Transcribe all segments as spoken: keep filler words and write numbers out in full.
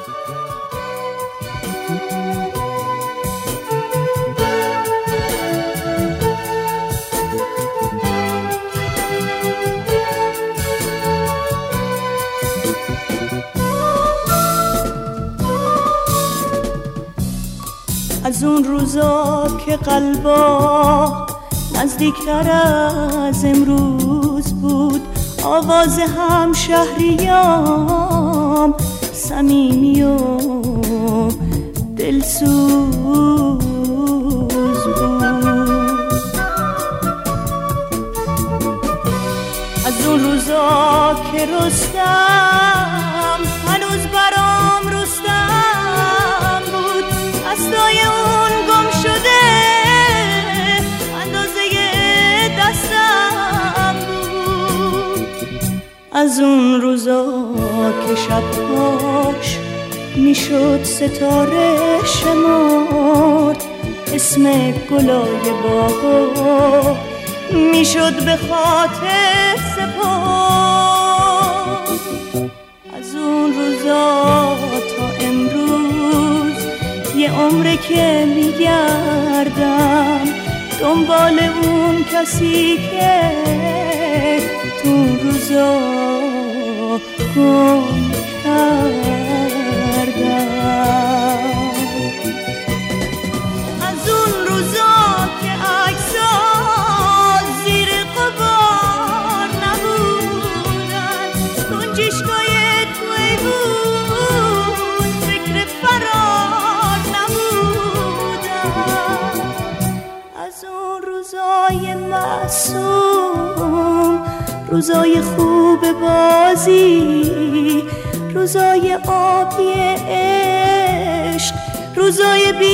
از اون روزا که قلبا نزدیکتر از امروز بود، آواز هم شهریام صمیمی و دلسوز بود. از اون روزا که رستم هنوز برام رستم بود، دستای اون گم شده اندازه دستم بود. از اون روزا که شبهاش میشد ستاره شمرد، اسم گلای باغا میشد به خاطر سپرد. از اون روزا تا امروز یه عمره که میگردم دنبال اون کسی که تو روزا گم کردم. از اون روزا که عکس‌ها زیر غبار نبودن، گنجشگاه تو ایوون فکر فرار نبودن. از اون روزای معصوم، روزای خوب بازی، روزای آبی عشق، روزای بی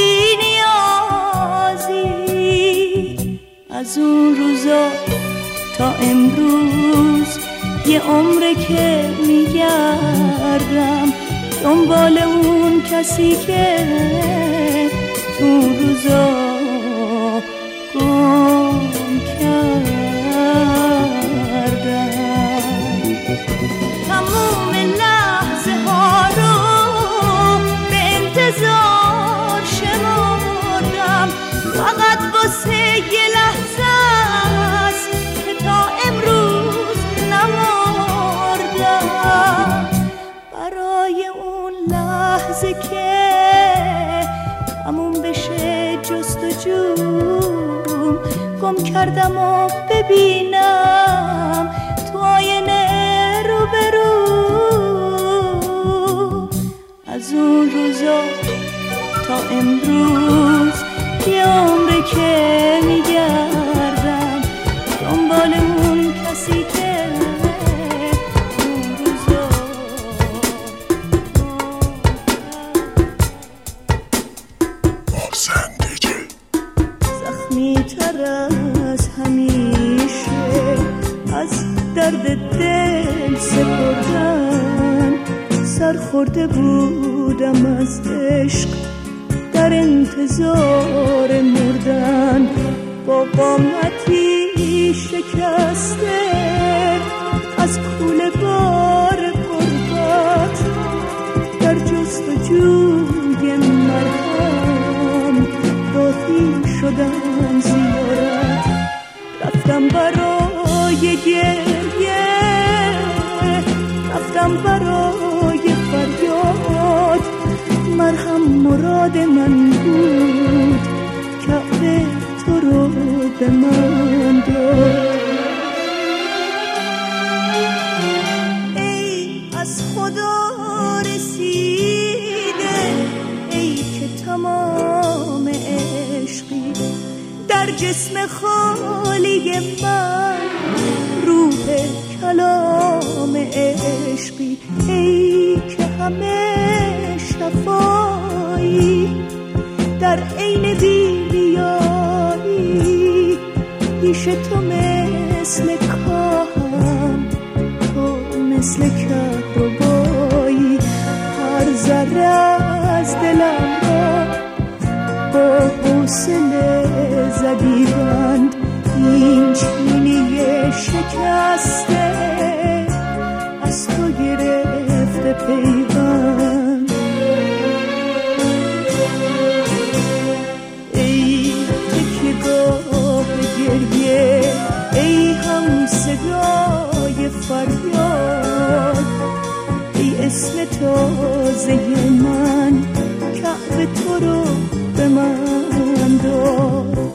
نیازی. از اون روزا تا امروز یه عمره که میگردم دنبال اون کسی که تو روزا گم کردم. تموم لحظه ها رو به انتظار شمردم، فقط واسه یه لحظه است که تا امروز نمردم. برای اون لحظه که تموم بشه جستجوم، گم کردم و ببینم تو آینه رو برو. از اون روزا تا امروز یه عمره که میگردم دنبال اون کسی که اون روزا زندگی زخمی تر از همیشه از درد دل سپردن. سرخورده بودم از عشق در انتظار مردن، با قامتی شکسته از کوله بار غربت در جستجوی مرهم راهی شدم زیارت. رفتم برای گریه، رفتم برای فریاد، مرهم مراد من بود، کعبه تو رو به من داد. ای از خدا رسیده، ای که تمام عشقی در جسم خالی من، روح کلام عشقی، ای که همه شفایی در عین بی‌ریایی. پیش تو مثل کاهم، تو مثل کهربایی. هر ذره از دلم را با حوصله زدی بند، این چینی شکسته از تو گرفته پیوند. ای اسم تازه من، کعبه تو رو به من داد.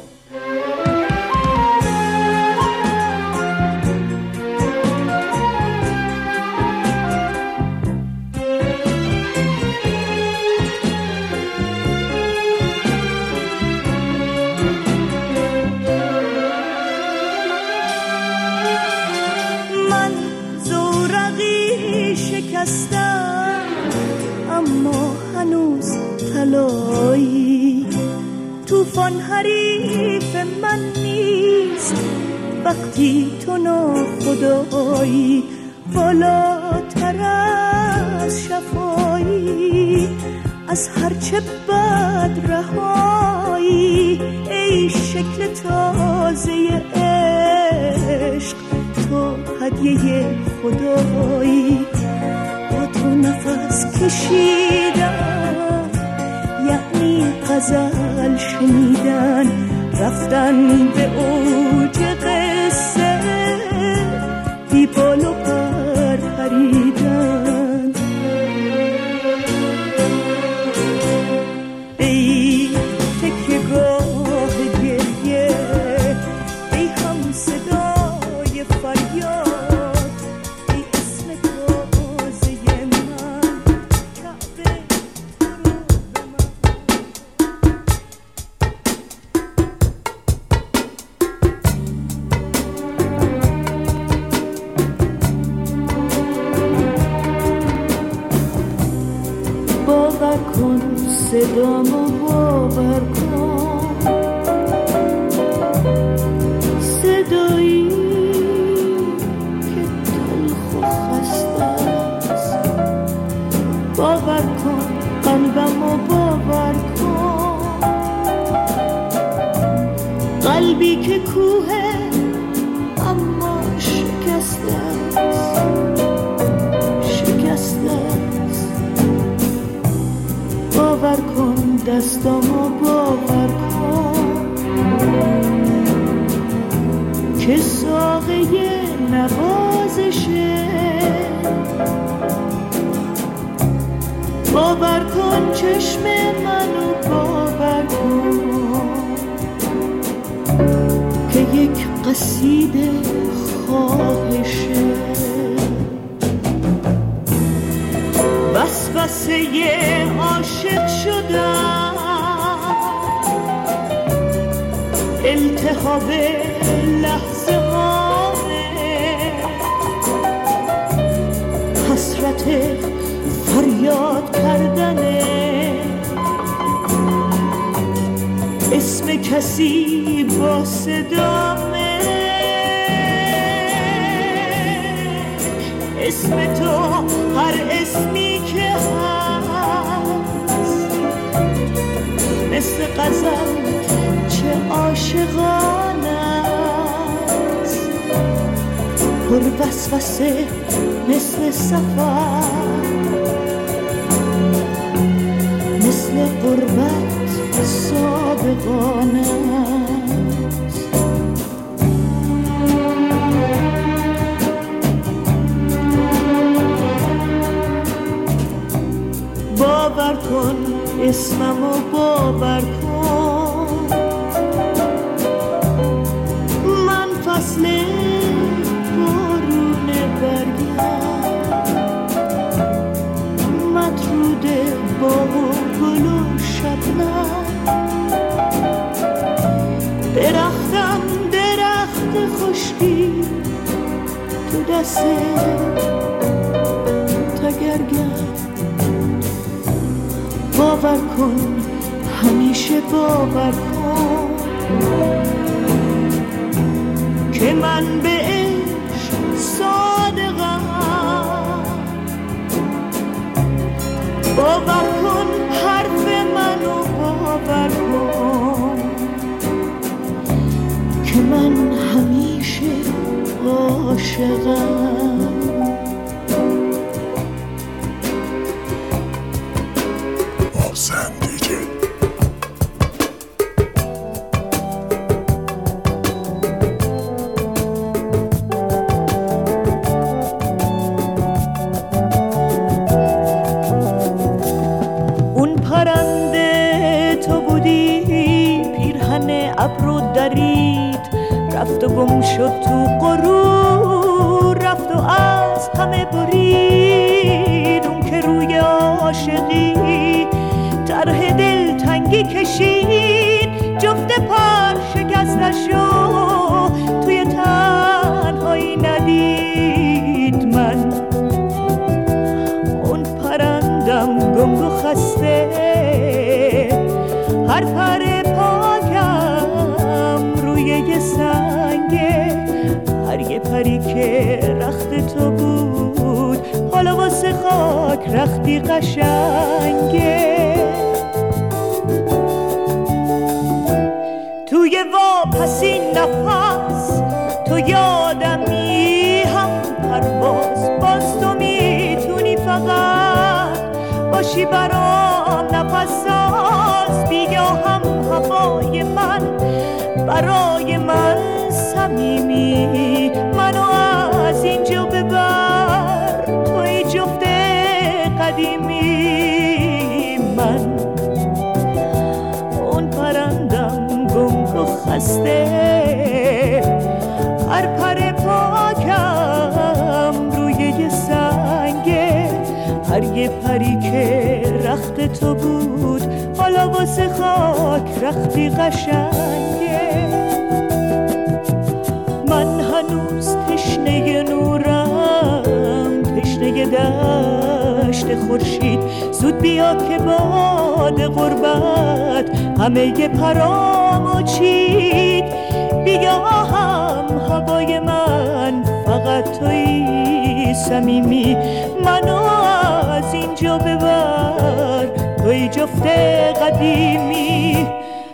اما هنوز طلایی، طوفان حریف من نیست وقتی تو ناخدایی، بالاتر از شفایی، از هرچه بد رهایی، ای شکل تازه عشق، تو هدیه خدایی. با تو نفس کشیدن یعنی غزل شنیدن، رفتن به اوج قصه، بی بال و پر پریدن. ای تکیه‌گاه گریه، ای هم صدای فریاد، صدامو باور کن، صدایی که تلخ و خسته است. باور کن قلبمو باور کن، قلبی که کوه اما شکسته است، شکسته است. باور کن دستامو باور کن که ساقه نوازشه. باور کن چشم منو باور کن که یک قصیده خواهشه. وسوسه عاشق شدم، التهاب لحظه هامه، حسرت فریاد کردنه، اسم کسی با صدامه، اسم تو هر اسمی که هست، مثل غزل چه عاشقانه است، پر وسوسه مثل سفر، مثل غربت صادقانه است. باور کن اسممو باور کن، من فصل بارون برگم، مطرود باغ و گل و شبنم، درختم درخت خشکی تو دست تگرگم. باور کن همیشه باور کن که من به عشق صادقم. باور کن حرف منو باور کن که من همیشه عاشقم. گم شد تو غرور، رفت و از همه برید اون که روی عاشقی طرح دل تنگی کشید. جفت پر شکستش رو توی تنهایی ندید من. اون پرندم گنگ و خسته، هر پر پاکم روی یه سنگه. هر یه پری که رخت تو بود حالا واسه خاک رختی قشنگه. توی واپسی نفس تو یادمی هم پرواز، باز تو میتونی فقط باشی برام نفس ساز. بیا هم هوای من برای من صمیمی، منو از اینجا ببر توی جفت قدیمی. من اون پرندم گنگ و خسته، هر پر پاکم روی یه سنگه. هر یه پری که رخت تو بود حالا واسه خاک رختی قشنگه. من هنوز تشنه نورم، تشنه دشت خورشید. زود بیا که باد غربت همه ی پرامو چید. بیا هم هوای من فقط توی صمیمی، منو از اینجا ببر توی جفت قدیمی.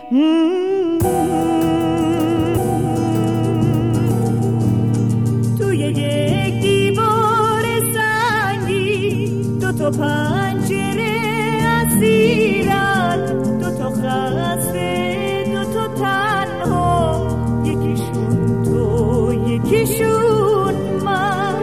توی یک دیوار سنگی دو تا پنجره اسیرن، دو تا خسته دو تا تنها، یکیشون تو یکیشون من.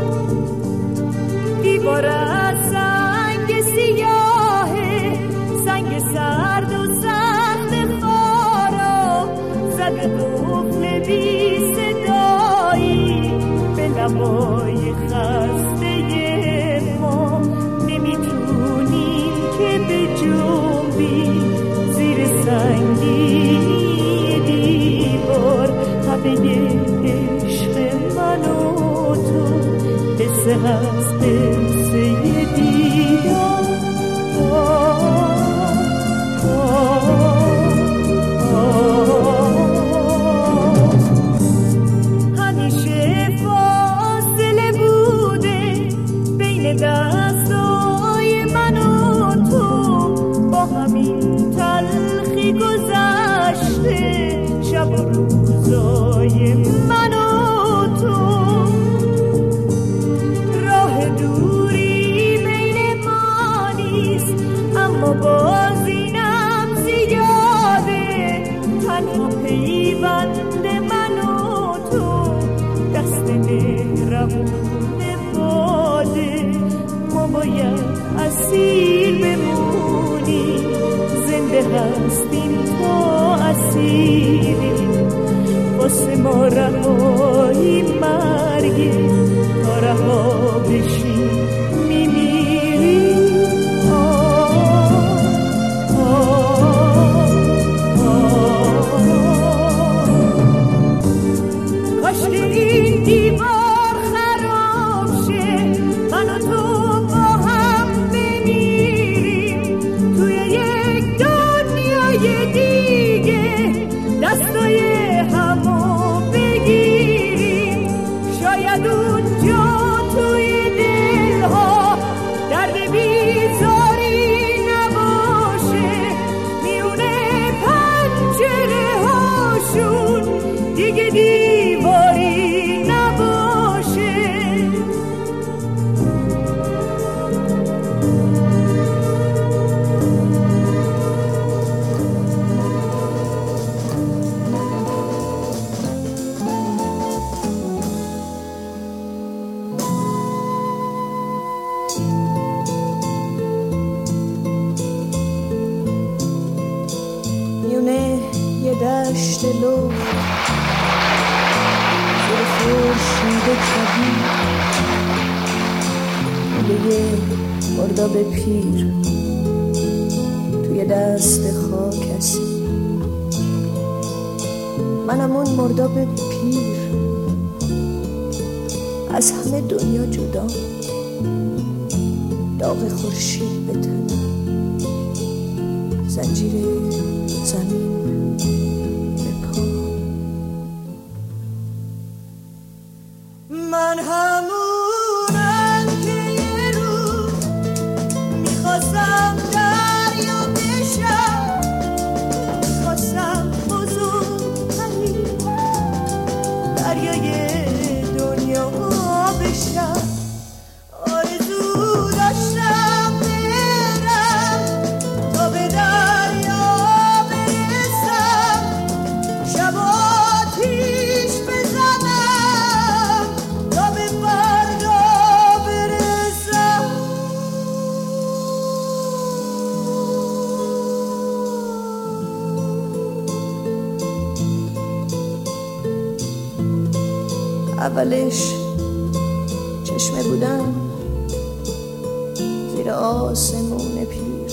دیوار از سنگ سیاهه، سنگ سرد و سخت خارا، زده قفل بی صدایی به لبای خسته ما. نمیتونیم که به جنبی زیر سنگی دیوار. همه عشق من و تو قصه هست، قصه دیدار. همیشه فاصله بوده بین دستای من و تو، با همین تلخی گذشته شب و روزای من و تو. راه دوری بین ما نیست اما باز اینم زیاده. تنها پیوند من و تو دست مهربون باده. ما باید اسیر بمونیم، زنده هستیم تا اسیریم. واسه ما رهایی مرگه، تا رها بشیم میمیریم. کاش که این دیوار خراب شه، من و تو با هم بمیریم توی یک دنیای دیگه. دستای همو بگیریم، شاید اونجا توی دلها درد بیزاری نباشه. میونه پنجره هاشون دیگه دیواری نباشه. میونه یه دشت لو دیده کبیر دیگه مرداب پیر توی دست خاک هستی. منم اون مرداب پیر از همه دنیا جدا، داغ خورشید به تنم، زنجیر زمین به پا. من همونم که یه روز میخواستم دریا بشم، میخواستم بزرگترین دریای دنیا بشم. آرزو داشتم برم تا به دریا برسم، شب آتیش بزنم تا به فردا برسم. اولش چشمه بودم زیر آسمون پیر،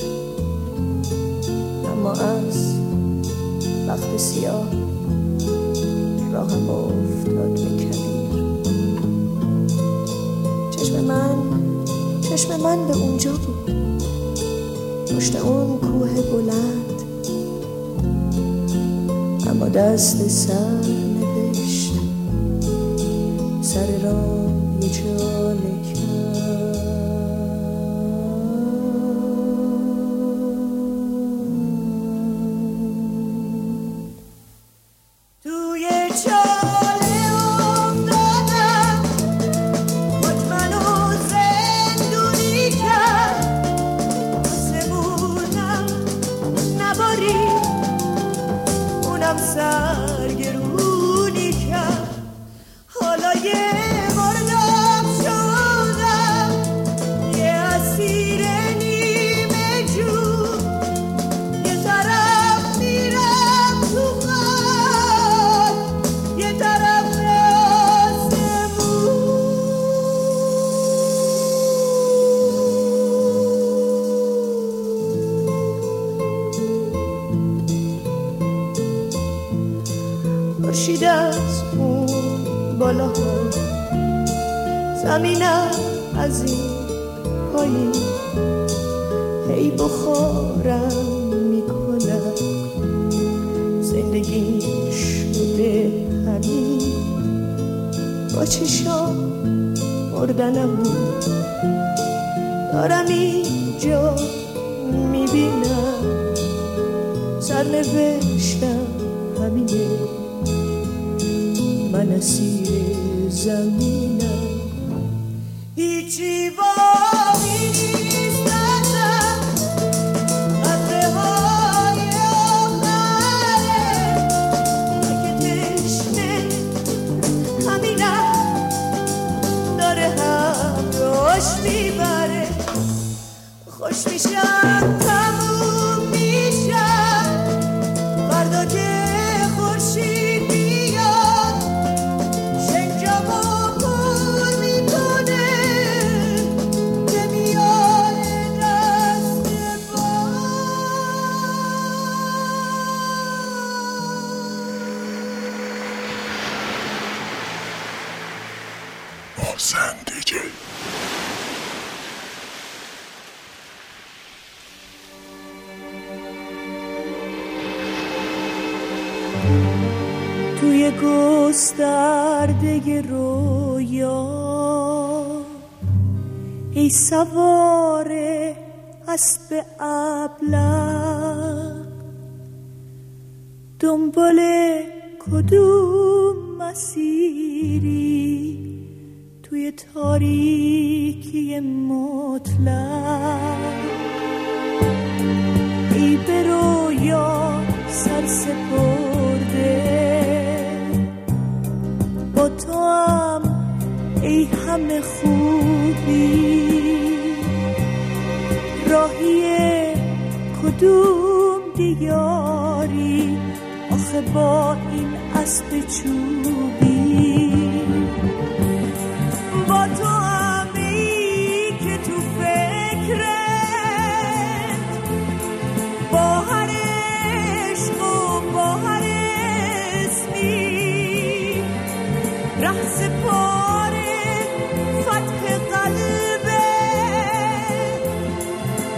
اما از وقت سیاه راهم افتاد به کبیر. چشم من چشم من به اونجا بود، پشت اون کوه بلند، اما دست سر نوشت سر راه یه چاله کرد. توی چاله افتادم، خود منو زندونی کرد، آسمونم نبارید اونم سرگرونی کرد. حالا یه مرداب شدم، یه اسیر نیمه جون، یه طرف میرم تو خاک، یه طرف آسمون. خورشید از اون بالا ها، زمینم از این پایین، هی بخارم میکنم. زندگی شده همین، با چشام مردنمون دارم اینجا میبینم. سرنوشتم همینه، من اسیر زمینم. هیچی باقی نیست ازم، قطره های آخره، اگه تشنه همینم داره هم روش میبره. خوش میشم تموم میشم فردا که خورشید بیاد، شنجامو پر میکنه که میاره دست با. محسن دیجی. توی گسترده رویا ای سوار اسب ابلق، دنبال کدوم مسیری توی تاریکی مطلق. ای به رویا سر سپرده با تو هم ای همه خوبی، راهی کدوم دیاری آخه با این اسب چوبی.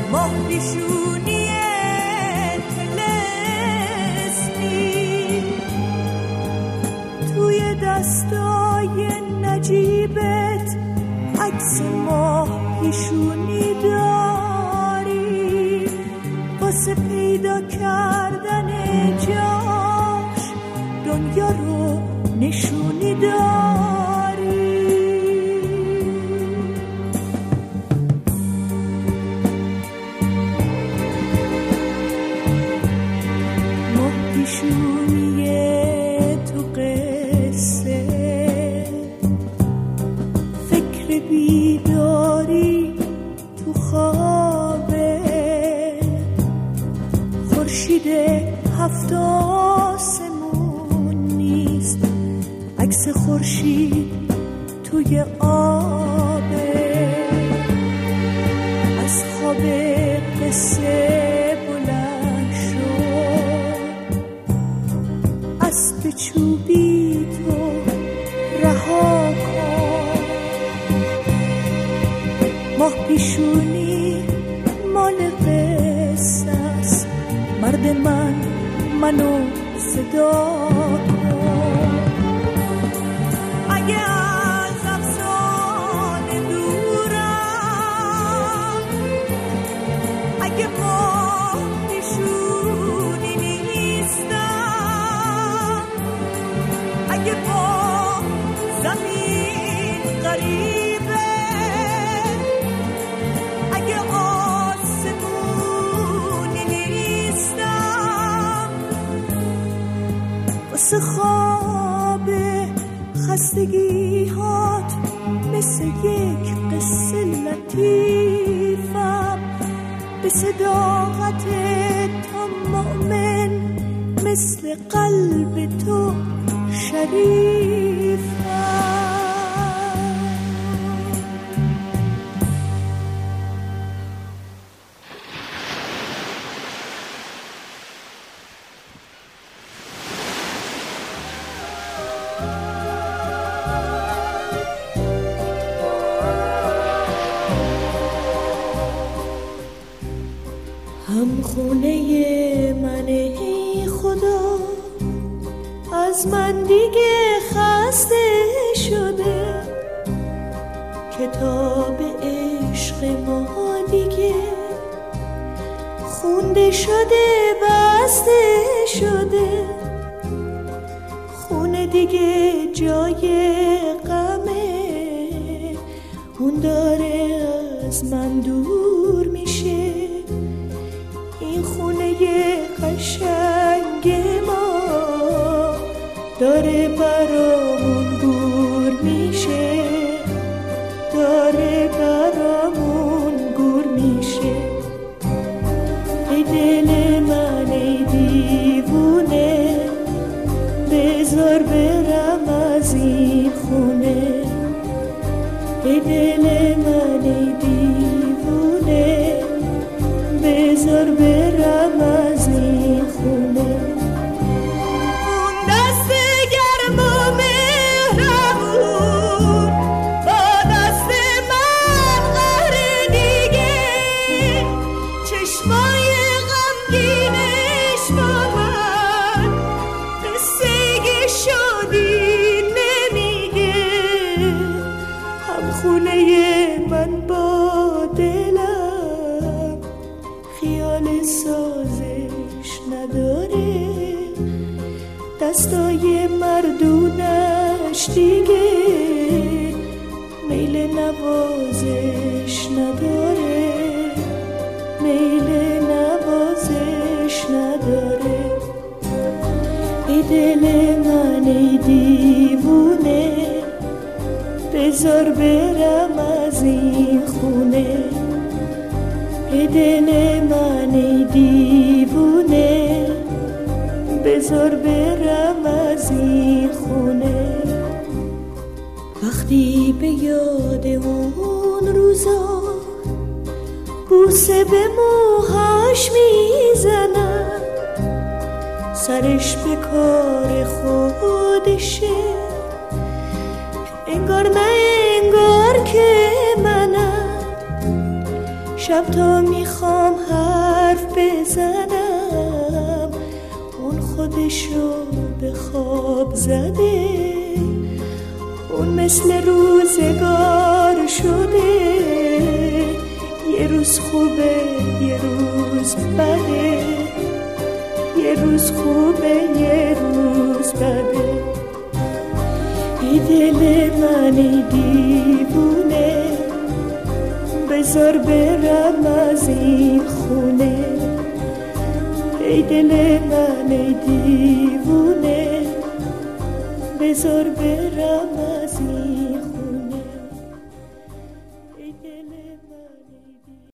ماه پیشونی تلسمی توی دستای نجیبت عکس ماه پیشونی داری واسه پیدا کردن جاش دنیا رو نشونی داری ماه پیشونی تو قصه فکر بیداری تو خوابه خورشید هفت آسمون نیست عکس خورشید توی آبه از خواب قصه بلند شد اسب چوبی تو رها کن ماه پیشونی مال قصه است مرد من منو صدا کن اگه از افسانه دورم اگه ماه پیشونی نیستم اگه با زمین غریبه اگه آسمونی نیستم واسه خواب خستگی هات مثل یک قصه لطیفم به صداقت تو مؤمن مثل قلب تو شریفم هم خونه من ای خدا از من دیگه خسته شده کتاب عشق ما دیگه خونده شده بسته شده خونه دیگه جای غمه اون داره از من دور میشه این خونه قشنگ ما داره برامون گور میشه داره برامون گور میشه ای دل من ای دیوونه بذار برم از این خونه ای دل من ای دیوونه بذار برم از این خونه اون دست گرم و مهربون با دست من قهر دیگه چشمای غمگینش با من قصه شادی نمیگه هم خونه من با دلم خیال سازش نداره دستای مردونش دیگه میل نوازش نداره میل نوازش نداره ای دل من ای دیوونه بذار برم از این خونه ای دل من ای دیوونه بذار برم از این خونه وقتی به یاد اون روزا بوسه به موهاش میزنم سرش به کار خودشه انگار نه انگار که منم شب تا میخوام حرف بزنم اون خودشو به خواب زده، اون مثل روزگار شده، یه روز خوبه یه روز بده، یه روز خوبه یه روز بده. ای دل من ای دیوونه بذار برم از این خونه، ای دل من ای دیوونه بذار برم